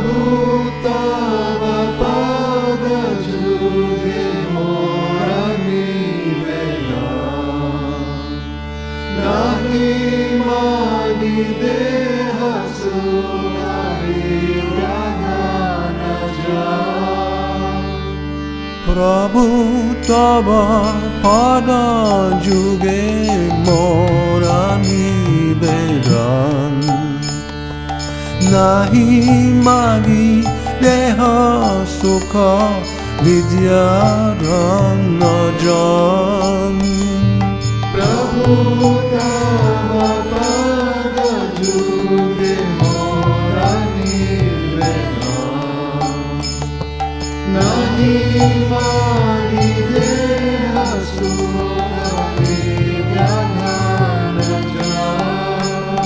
प्रभु तव पद जुगे मोरा निवेदन नाही मागी देह सुख विग्रह न जाय प्रभु तव पद जुगे मोरा निवेदन नाही मागी देह सुख विद्या धन जन प्रभु तव पद जुगे मोरा निवेदन नाही मागी देह सुख विद्या धन जन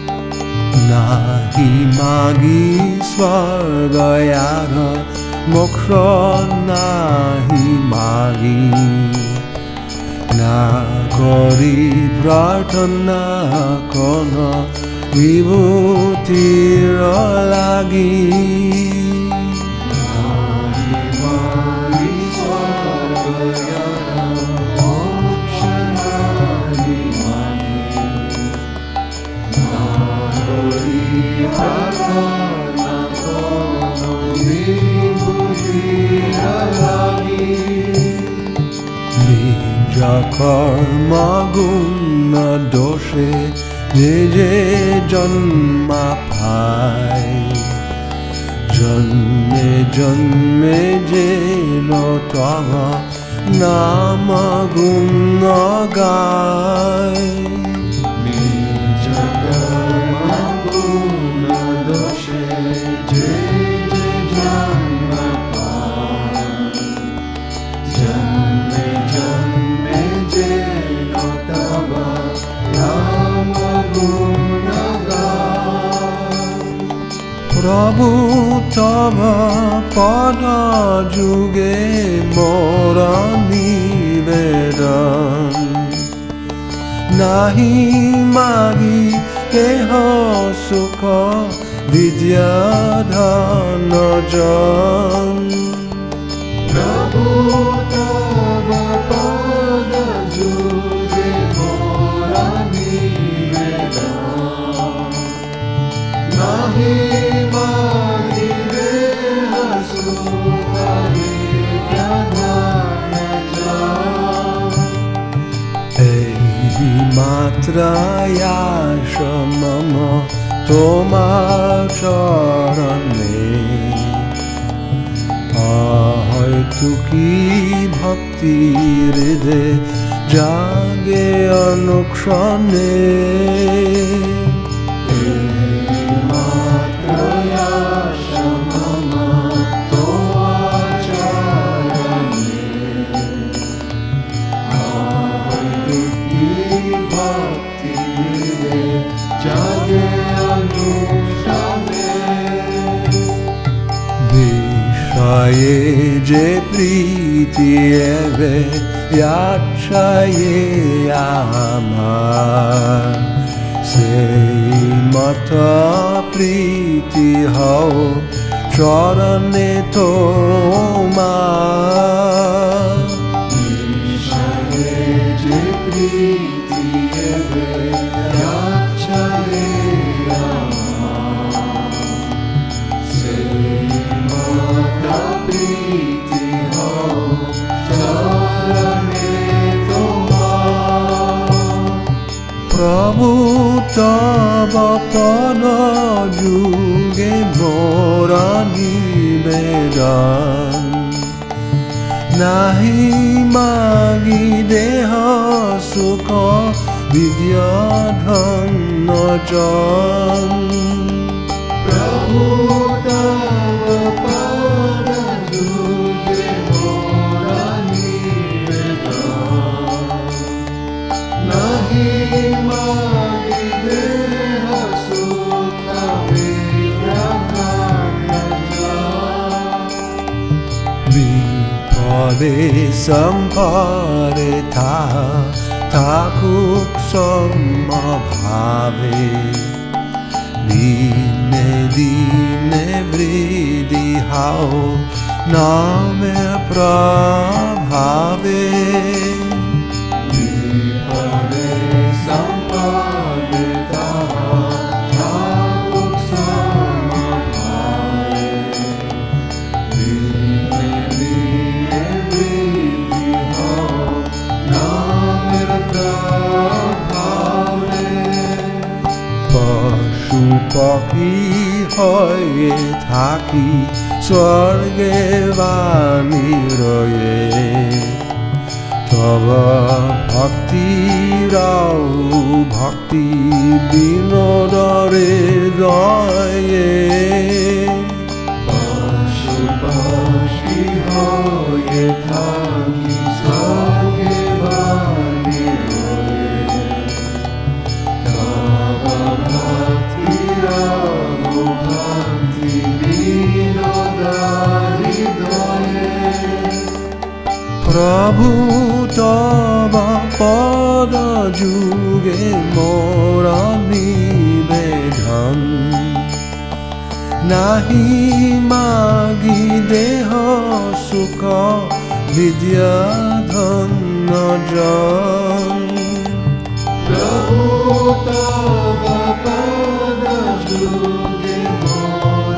नाही मागी स्वर्ग यार मोक्ष नाही मागी ना करी प्रार्थना कोन विभूतिर लागि कर्म गुण दोषे जे जन्मा पाय जन्मे जन्मे जे तव नाम गुण गाय निज कर्म गुण दोषे जे जन्म पाय जन्मे जन्मे जे तव नाम गुण गाय प्रभु तव पद जुगे मोरा निवेदन नाही मागी देह सुख विद्या धन जन प्रभु तव पद जुगे मोरा निवेदन नाही मागी देह सुख विद्या धन जन एहि मात्रयाश मम तोमार चरणे तुकी भक्ति हृदय जागे अनुक्षणे मात्रयाश मम तोमार चरणे तुकी भक्ति हृदय जागे अनुक्षणे विषये जे प्रीति एवे याच्छये आमार सेई मत प्रीति हौ चरणे तोमार विषये जे प्रीति एवे याच्छये आमार सेई मत प्रीति हौ चरणे तोमार प्रभु तव पद जुगे मोरा निवेदन नाही मागी देह सुख विद्या धन जन प्रभु तव पद जुगे मोरा निवेदन नाही मागी देह सुख विद्या धन जन विफले संपरे थाकुक समभावे dine dine vriddhi hao name prabhave Vipare sampadita thavuk samabhave Dine dine vriddhi hao namir prabhave পশু পক্ষী হয়ে থাকি স্বর্গে বাণী রয়ে তব ভক্তিরাও ভক্তি বিনোদরে রয়ে পশু পক্ষী হয়ে থাকি স্বর্গে বাণী রয়ে তব ভক্তিরাও ভক্তি বিনোদারি দয়ে প্রভু তব পদ যুগে মোর নিবেদন নাহি মাগি দেহ সুখ বিদ্যা ধন জন প্রভু তব পদ যুগে মোর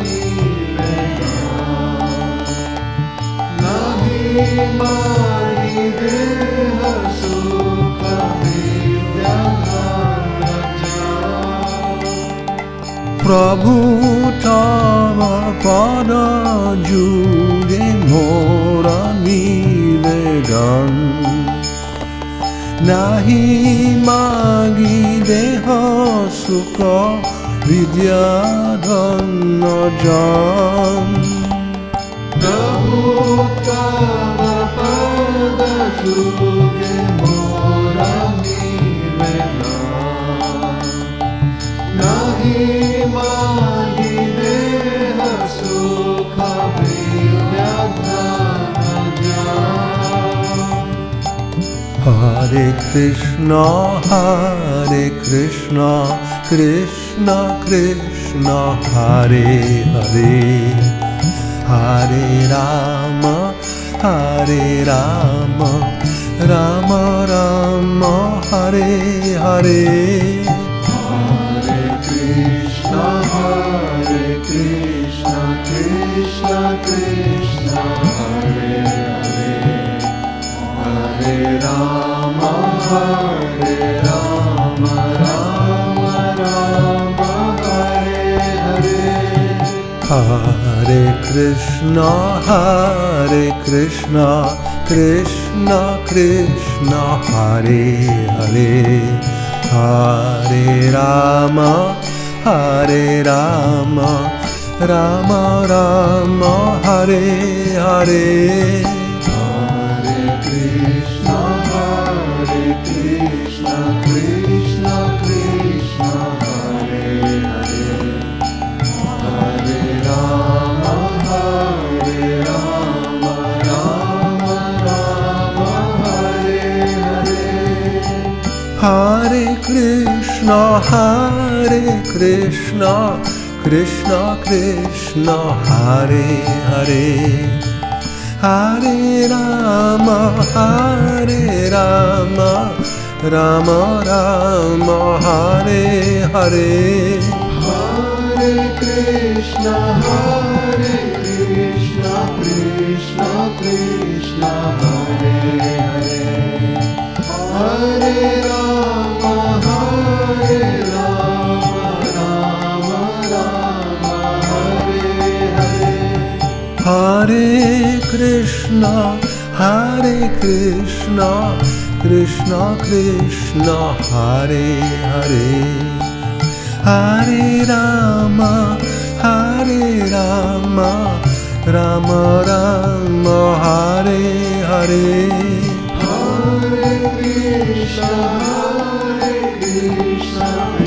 নিবেদন নাহি মাগি দেহ সুখ বিদ্যা ধন জন প্রভু তব পদ যুগে মোর নিবেদন নাহি মাগি দেহ সুখ বিদ্যা ধন জন প্রভু তব পদ যুগে মোর নিবেদন নাহি মাগি দেহ সুখ বিদ্যা ধন জন Hare Krishna Krishna Krishna Hare Hare Hare Rama Rama Rama Hare Hare Hare Krishna Krishna Krishna Hare Hare Hare Rama Rama Rama Hare Hare Hare Krishna Krishna Krishna Hare Hare Hare Rama Rama Rama Hare Hare Hare Krishna Krishna Krishna Hare Hare Hare Rama Rama Rama Hare Hare Hare Krishna Krishna Krishna Hare Hare Hare Rama Rama Rama Hare Hare Hare Krishna Krishna Krishna Hare Hare Hare Rama Rama Rama Hare Hare Hare Krishna Krishna Krishna Hare Hare Hare Rama Rama Rama Hare Hare Hare Krishna Krishna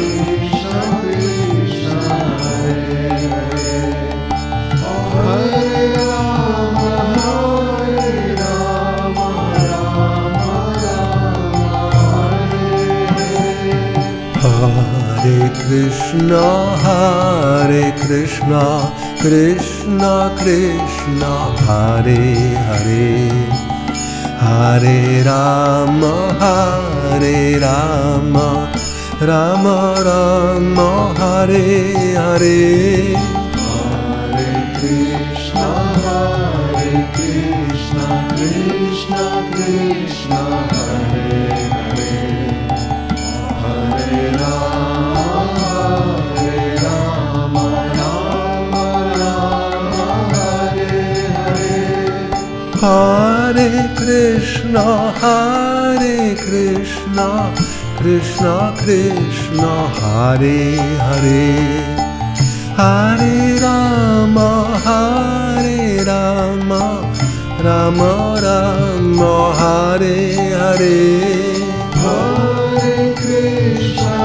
Krishna Hare Hare Hare Rama Rama Rama Hare Hare Krishna Krishna Krishna Hare Hare Hare Rama Rama Rama Hare Hare Hare Krishna Krishna Krishna Hare Hare Hare Rama Rama Rama Hare Hare Hare Krishna Krishna Krishna Hare Hare Hare Rama Rama Rama Hare Hare Hare Krishna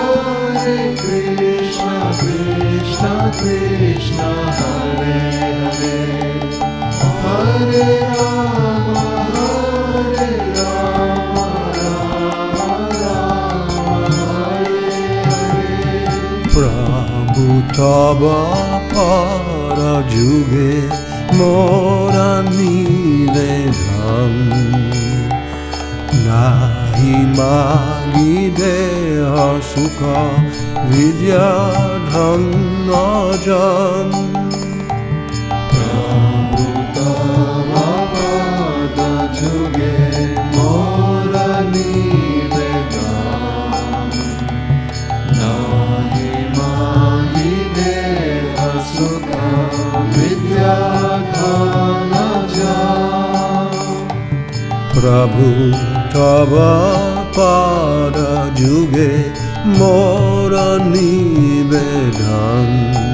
Krishna Krishna Hare Hare Hare Rama Rama Hare Hare Prabhu Tava Para Juge Mora Nivedam Nahi Magi Deha Sukha Vidya Dhanna Jan Prabhu Tava Pada Juge Mora Nivedam Nahi Magi Deha Sukha Vidya Dhana Jam Prabhu Tava Pada Juge Mora Nivedam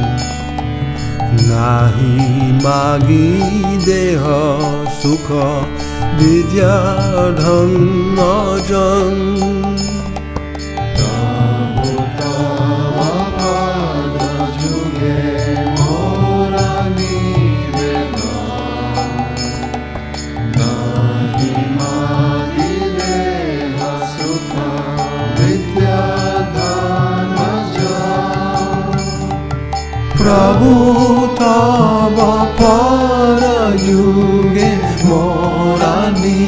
Nahi Magi Deha Sukha Vidya Dhanna Jan Prabhu Tava Pada Juge Mora Nivedam Nahi Magi Deha Sukha Vidya Dhana Jam Prabhu Tava Para Yuge Mora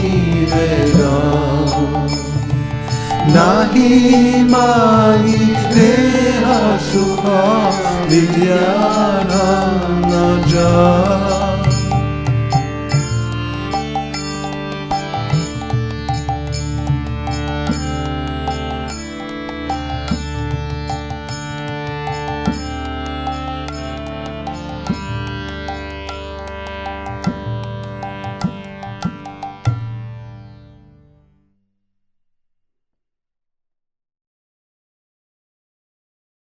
Nivedam Nahi Magi Deha Sukha Vidya Dhana Jan